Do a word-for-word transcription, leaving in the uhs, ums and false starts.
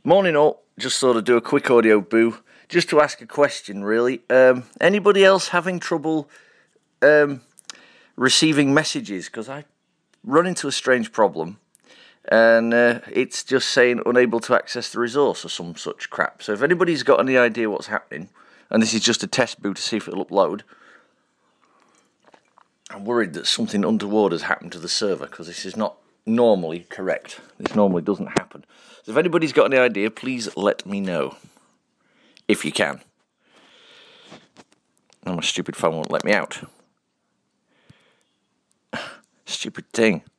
Morning all, just thought I'd do a quick audio boo, just to ask a question really. Um, anybody else having trouble um, receiving messages? Because I run into a strange problem, and uh, it's just saying unable to access the resource or some such crap. So if anybody's got any idea what's happening, and this is just a test boo to see if it'll upload, I'm worried that something untoward has happened to the server, because this is not normally correct. This normally doesn't happen. So if anybody's got any idea, please let me know. If you can. And my stupid phone won't let me out. Stupid thing.